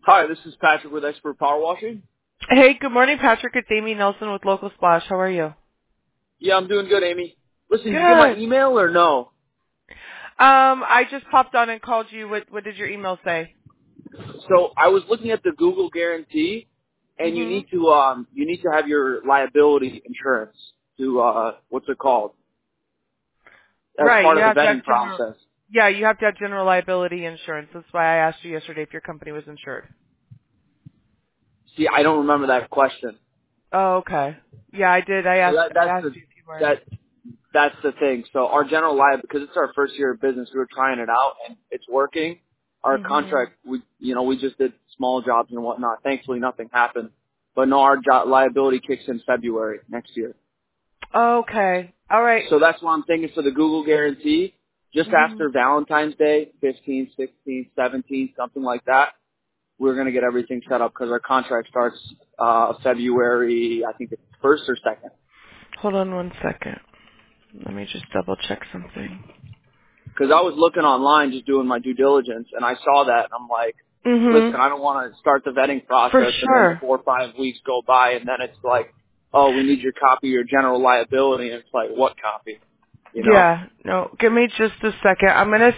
Hi, this is Patrick with Expert Power Washing. Hey, good morning, Patrick. It's Amy Nelson with Local Splash. How are you? Yeah, I'm doing good, Amy. Listen, did you get my Good. email or no? I just popped on and called you. What did your email say? So I was looking at the Google guarantee, and you Mm-hmm. need to have your liability insurance to what's it called, as Right. part You of the have to vetting have general. process. Yeah, you have to have general liability insurance. That's why I asked you yesterday if your company was insured. See, I don't remember that question. Oh, okay. Yeah, I did. I So asked. that I that's asked the you if you were. that that's the thing. So our general liability, because it's our first year of business, we were trying it out and it's working. Our Mm-hmm. contract, we just did small jobs and whatnot. Thankfully, nothing happened. But no, our liability kicks in February next year. Okay. All right. So that's why I'm thinking for the Google guarantee, just Mm-hmm. after Valentine's Day, 15th, 16th, 17th, something like that, we're going to get everything set up because our contract starts February, I think it's 1st or 2nd. Hold on one second. Let me just double check something. Because I was looking online just doing my due diligence, and I saw that, and I'm like, listen, Mm-hmm. I don't want to start the vetting For process, and then sure. 4 or 5 weeks go by, and then it's like, oh, we need your copy of your general liability, and it's like, what copy? You know? Yeah, no, give me just a second.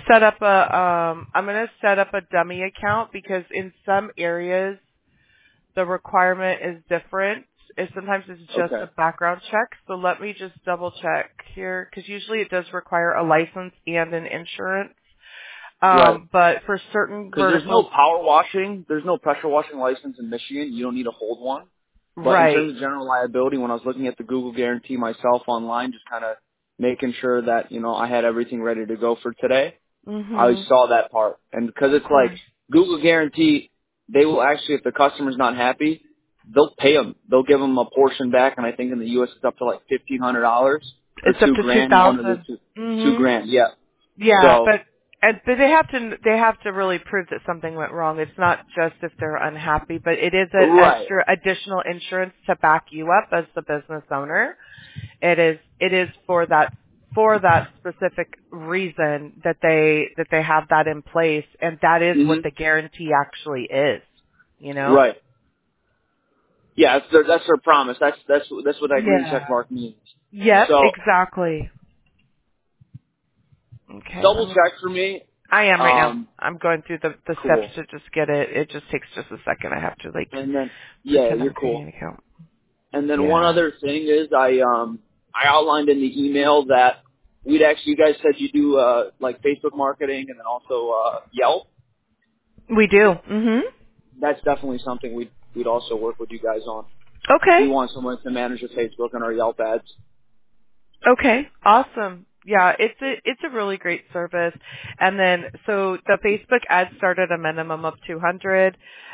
I'm gonna set up a dummy account because in some areas the requirement is different. Sometimes it's just Okay. a background check. So let me just double check here because usually it does require a license and an insurance. Right. But for certain Because there's no verticals, power washing, there's no pressure washing license in Michigan. You don't need to hold one. But in right. terms of general liability, when I was looking at the Google guarantee myself online, just kind of making sure that, I had everything ready to go for today, I Mhm. saw that part. And because Of it's like course. Google guarantee, they will actually, if the customer's not happy, they'll pay them. They'll give them a portion back. And I think in the U.S. it's up to like $1,500 or It's up to $2,000, one of the 2,000. two Mhm. grand. Yeah. Yeah, So, but they have to really prove that something went wrong. It's not just if they're unhappy, but it is an right. extra additional insurance to back you up as the business owner. It is for that specific reason that they have that in place, and that is what hmm the guarantee actually is. You know? Right. Yeah, that's their promise. That's what that green check Yeah. mark means. Yep. So Exactly. Okay. double check for me. I am right now. I'm going through the steps Cool. to just get it. It just takes just a second. I have to And then yeah, pretend you're I'm creating cool. an account. And then one Yeah. other thing is I outlined in the email that you guys said you do like Facebook marketing and then also Yelp. We do. Mhm. That's definitely something we'd also work with you guys on. If you Okay. want someone to manage your Facebook and our Yelp ads. Okay. Awesome. Yeah, it's a really great service. And then so the Facebook ads start at a minimum of 200.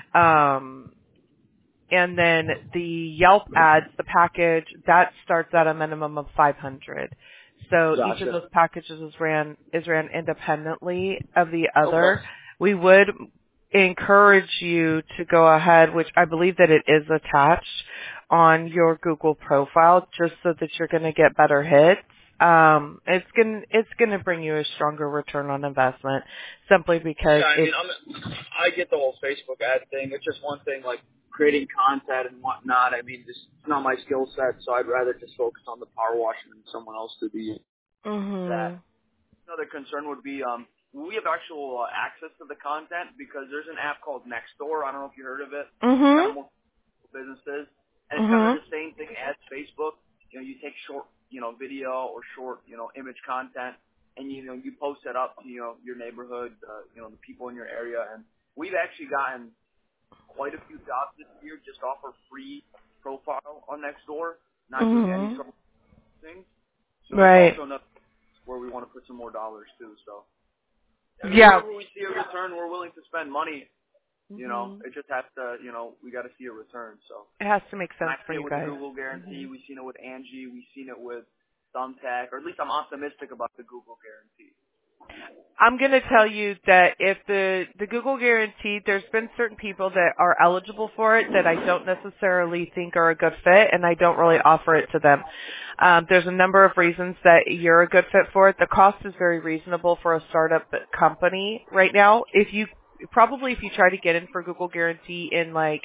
And then the Yelp ads, the package, that starts at a minimum of 500. So each of Gotcha. those packages is ran independently of the Okay. other. We would encourage you to go ahead, which I believe that it is attached on your Google profile, just so that you're going to get better hits. It's gonna bring you a stronger return on investment, simply because Yeah, I mean, it's. I get the whole Facebook ad thing. It's just one thing, like creating content and whatnot. I mean, it's not my skill set, so I'd rather just focus on the power washing and someone else to do that. Mhm. Another concern would be, we have actual access to the content because there's an app called Nextdoor. I don't know if you heard of it. It's kind Mhm. of more for businesses, and it's kind of Mhm. the same thing as Facebook. You take short, video or short, image content, and you post it up to your neighborhood, the people in your area, and we've actually gotten quite a few jobs this year just off our free profile on Nextdoor, not doing any Mhm. sort of things. So it's Right. also another where we want to put some more dollars too. So I mean, Yeah. wherever we see a return, we're willing to spend money. Mhm. It just has to, we got to see a return. So, It has to make and sense I for see it you with the guys. Google guarantee. We've seen it with Angie. We've seen it with Thumbtack, or at least I'm optimistic about the Google guarantee. I'm going to tell you that if the Google guarantee, there's been certain people that are eligible for it that I don't necessarily think are a good fit, and I don't really offer it to them. There's a number of reasons that you're a good fit for it. The cost is very reasonable for a startup company right now. If you probably if you try to get in for Google Guarantee in like,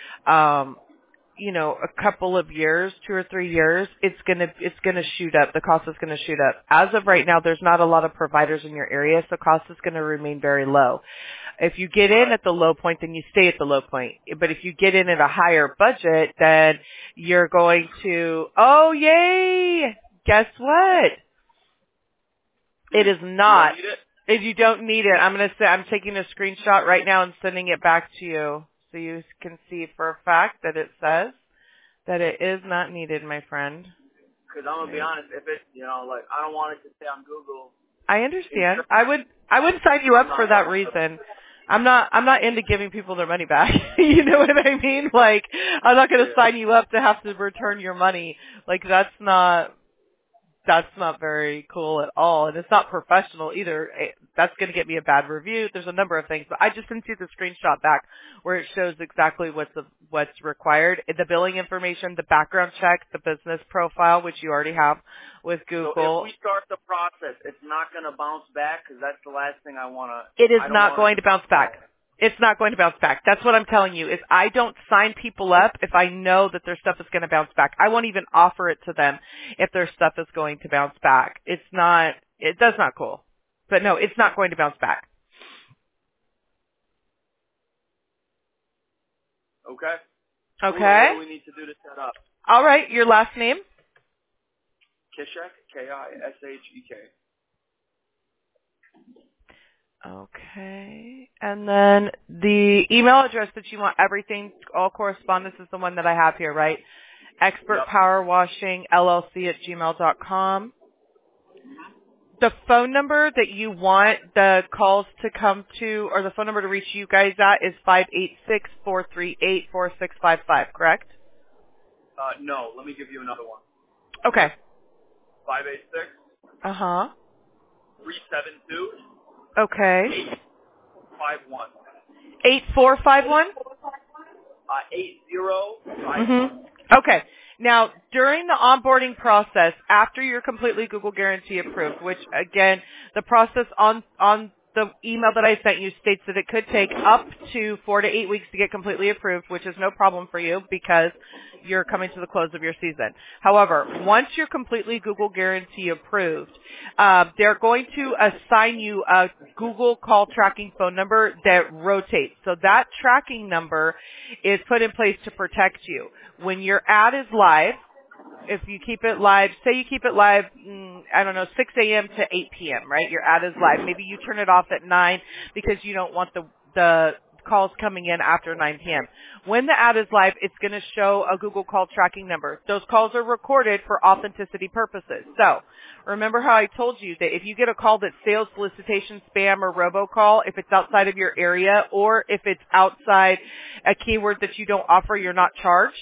a couple of years, 2 or 3 years, it's gonna shoot up. The cost is gonna shoot up. As of right now, there's not a lot of providers in your area, so cost is gonna remain very low. If you get in at the low point, then you stay at the low point. But if you get in at a higher budget, then you're going to, oh yay! Guess what? It is not. If you don't need it, I'm taking a screenshot right now and sending it back to you. So you can see for a fact that it says that it is not needed, my friend. Because I'm going to be honest, if it, I don't want it to stay on Google. I understand. I would sign you up for that reason. I'm not into giving people their money back. You know what I mean? Like, I'm not going to sign you up to have to return your money. Like, that's not very cool at all, and it's not professional either. That's going to get me a bad review. There's a number of things, but I just sent you the screenshot back where it shows exactly what's required: the billing information, the background check, the business profile, which you already have with Google. So if we start the process, it's not going to bounce back because that's the last thing I want to. It is not going to bounce back. It's not going to bounce back. That's what I'm telling you, is I don't sign people up if I know that their stuff is going to bounce back. I won't even offer it to them if their stuff is going to bounce back. That's not cool. But no, it's not going to bounce back. Okay. Okay. What do we need to do to set up? All right. Your last name? Kishek, K-I-S-H-E-K. Okay. And then the email address that you want everything, all correspondence is the one that I have here, right? expertpowerwashingllc@gmail.com. The phone number that you want the calls to come to, or the phone number to reach you guys at, is 586-438-4655, correct? No, let me give you another one. Okay. 586. 372. Okay. 51. 8451? 8051. Okay. Now, during the onboarding process, after you're completely Google Guarantee approved, which again, the process on the email that I sent you states that it could take up to 4 to 8 weeks to get completely approved, which is no problem for you because you're coming to the close of your season. However, once you're completely Google Guarantee approved, they're going to assign you a Google call tracking phone number that rotates. So that tracking number is put in place to protect you. When your ad is live, if you keep it live, say you keep it live, 6 a.m. to 8 p.m., right? Your ad is live. Maybe you turn it off at 9 because you don't want the calls coming in after 9 p.m. When the ad is live, it's going to show a Google call tracking number. Those calls are recorded for authenticity purposes. So remember how I told you that if you get a call that's sales, solicitation, spam, or robocall, if it's outside of your area or if it's outside a keyword that you don't offer, you're not charged?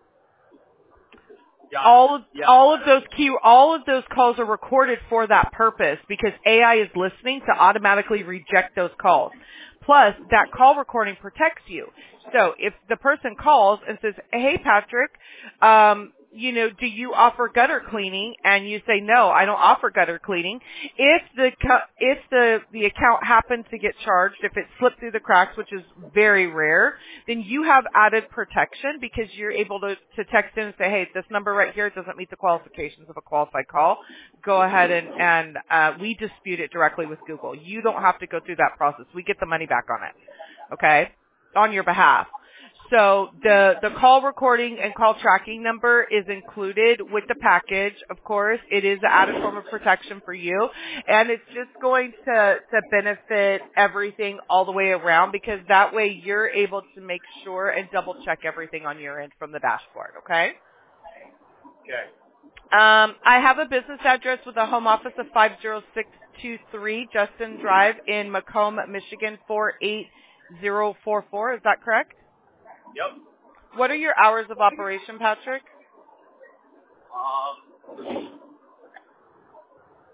All of those calls are recorded for that purpose because AI is listening to automatically reject those calls. Plus, that call recording protects you. So if the person calls and says, "Hey, Patrick, do you offer gutter cleaning?" and you say, "No, I don't offer gutter cleaning." If the account happens to get charged, if it slipped through the cracks, which is very rare, then you have added protection because you're able to text in and say, "Hey, this number right here doesn't meet the qualifications of a qualified call." Go ahead and we dispute it directly with Google. You don't have to go through that process. We get the money back on it, okay, on your behalf. So the call recording and call tracking number is included with the package. Of course, it is an added form of protection for you, and it's just going to benefit everything all the way around because that way you're able to make sure and double check everything on your end from the dashboard, okay? Okay. I have a business address with a home office of 50623 Justin Drive in Macomb, Michigan 48044. Is that correct? Yep. What are your hours of operation, Patrick?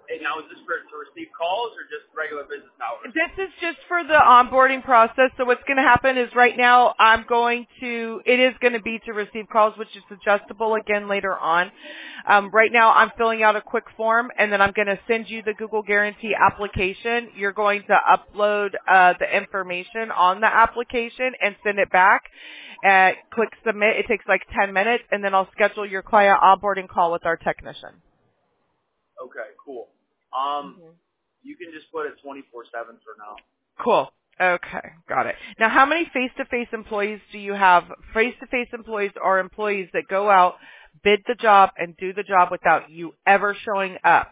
Hey, now is this for to receive calls or just regular business hours? This is just for the onboarding process. So what's going to happen is right now it is going to be to receive calls, which is adjustable again later on. Right now I'm filling out a quick form, and then I'm going to send you the Google Guarantee application. You're going to upload the information on the application and send it back. Click submit. It takes like 10 minutes, and then I'll schedule your client onboarding call with our technician. Okay, cool. You can just put it 24/7 for now. Cool. Okay, got it. Now, how many face-to-face employees do you have? Face-to-face employees are employees that go out, bid the job, and do the job without you ever showing up.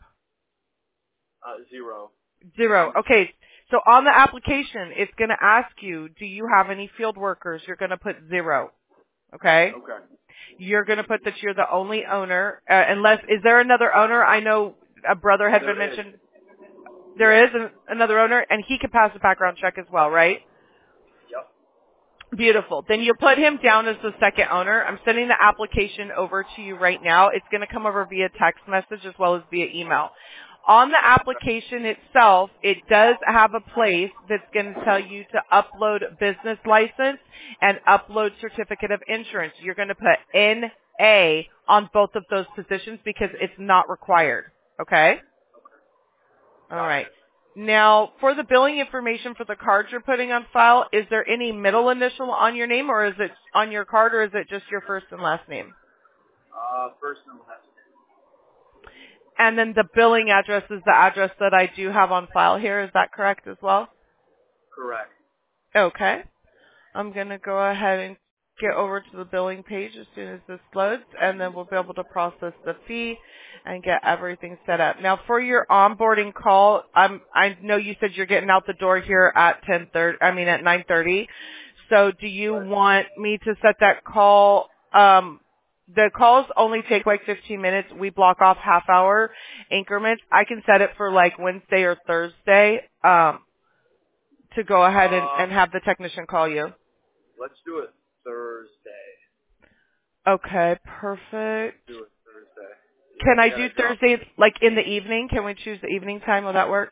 0. 0. Okay, so on the application, it's going to ask you, do you have any field workers? You're going to put 0. Okay? Okay. You're going to put that you're the only owner, is there another owner? I know a brother had been mentioned. There is another owner, and he can pass a background check as well, right? Yep. Beautiful. Then you put him down as the second owner. I'm sending the application over to you right now. It's going to come over via text message as well as via email. On the application itself, it does have a place that's going to tell you to upload business license and upload certificate of insurance. You're going to put NA on both of those positions because it's not required. Okay? All right. Now, for the billing information for the cards you're putting on file, is there any middle initial on your name, or is it on your card, or is it just your first and last name? First and last name. And then the billing address is the address that I do have on file here. Is that correct as well? Correct. Okay. I'm going to go ahead and get over to the billing page as soon as this loads, and then we'll be able to process the fee and get everything set up. Now, for your onboarding call, I know you said you're getting out the door here at 9:30. So do you want me to set that call? The calls only take like 15 minutes. We block off half-hour increments. I can set it for like Wednesday or Thursday to go ahead and have the technician call you. Let's do it Thursday. Okay, perfect. Do it Thursday. Can I do Thursday, like in the evening? Can we choose the evening time? Will that work?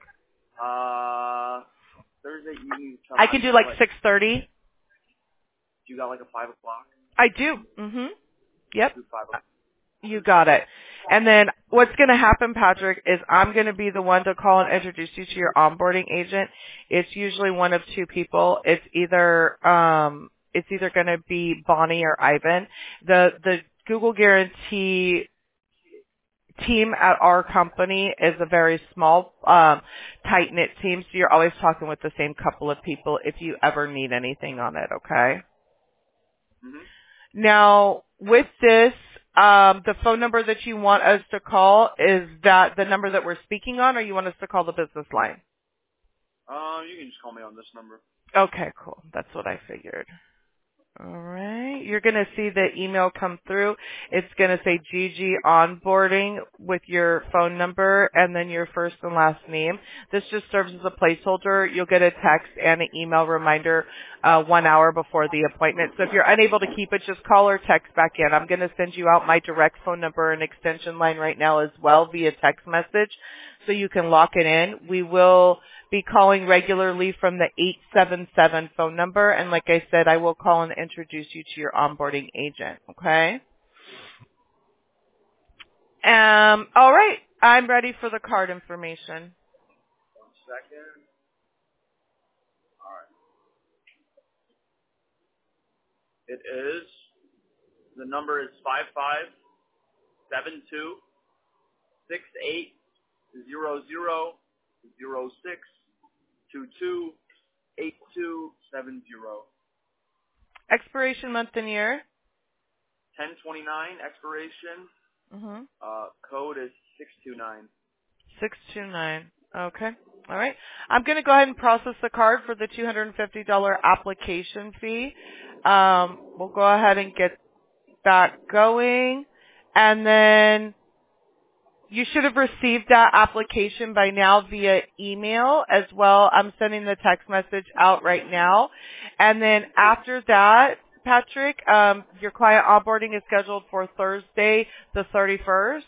Thursday evening. I can do like 6:30. You got like a 5 o'clock? I do. Yep. Do 5 o'clock. You got it. And then what's going to happen, Patrick, is I'm going to be the one to call and introduce you to your onboarding agent. It's usually one of two people. It's either going to be Bonnie or Ivan. The Google Guarantee team at our company is a very small, tight-knit team, so you're always talking with the same couple of people if you ever need anything on it, okay? Now, with this, the phone number that you want us to call, is that the number that we're speaking on, or you want us to call the business line? You can just call me on this number. Okay, cool. That's what I figured. All right. You're going to see the email come through. It's going to say GG onboarding with your phone number and then your first and last name. This just serves as a placeholder. You'll get a text and an email reminder 1 hour before the appointment. So if you're unable to keep it, just call or text back in. I'm going to send you out my direct phone number and extension line right now as well via text message so you can lock it in. We will be calling regularly from the 877 phone number, and like I said, I will call and introduce you to your onboarding agent, okay? All right, I'm ready for the card information. 1 second. All right. It is, the number is 5572-6800-06228270. Expiration month and year? 1029 expiration. Code is 629. 629. Okay. All right. I'm going to go ahead and process the card for the $250 application fee. We'll go ahead and get that going. And then you should have received that application by now via email as well. I'm sending the text message out right now. And then after that, Patrick, your client onboarding is scheduled for Thursday the 31st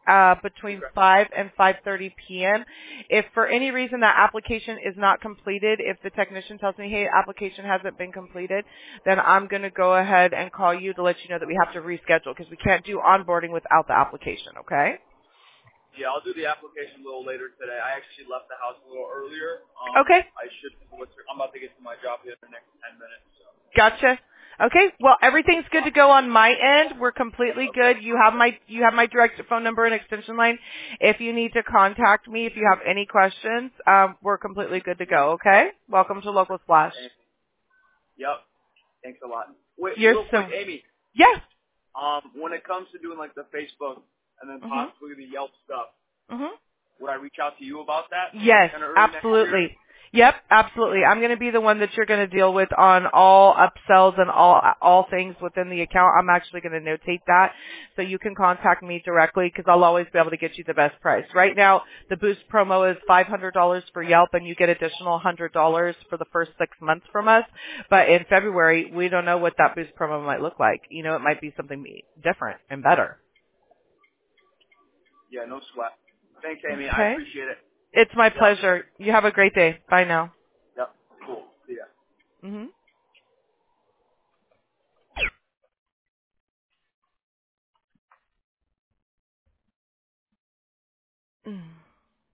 between Okay. 5 and 5:30 p.m. If for any reason that application is not completed, if the technician tells me, hey, application hasn't been completed, then I'm going to go ahead and call you to let you know that we have to reschedule because we can't do onboarding without the application, okay? Yeah, I'll do the application a little later today. I actually left the house a little earlier. Okay. I'm about to get to my job here in the next 10 minutes. So. Gotcha. Okay. Well, everything's good to go on my end. We're completely Okay. good. You have my direct phone number and extension line. If you need to contact me, if you have any questions, we're completely good to go. Okay. Welcome to Local Splash. Yep. Thanks a lot. Wait, You're real quick, Amy. Yes. When it comes to doing like the Facebook and then Mhm. possibly the Yelp stuff, Mhm. would I reach out to you about that? Yes, Kind of early next year? absolutely. Yep, absolutely. I'm going to be the one that you're going to deal with on all upsells and all things within the account. I'm actually going to notate that so you can contact me directly because I'll always be able to get you the best price. Right now, the Boost promo is $500 for Yelp and you get additional $100 for the first 6 months from us. But in February, we don't know what that Boost promo might look like. You know, it might be something different and better. Yeah, no sweat. Thanks, Amy. I Okay. appreciate it. It's my Yep. pleasure. You have a great day. Bye now. Yep. Cool. See ya. Mhm. Mm.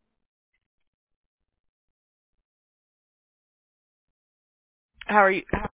How are you?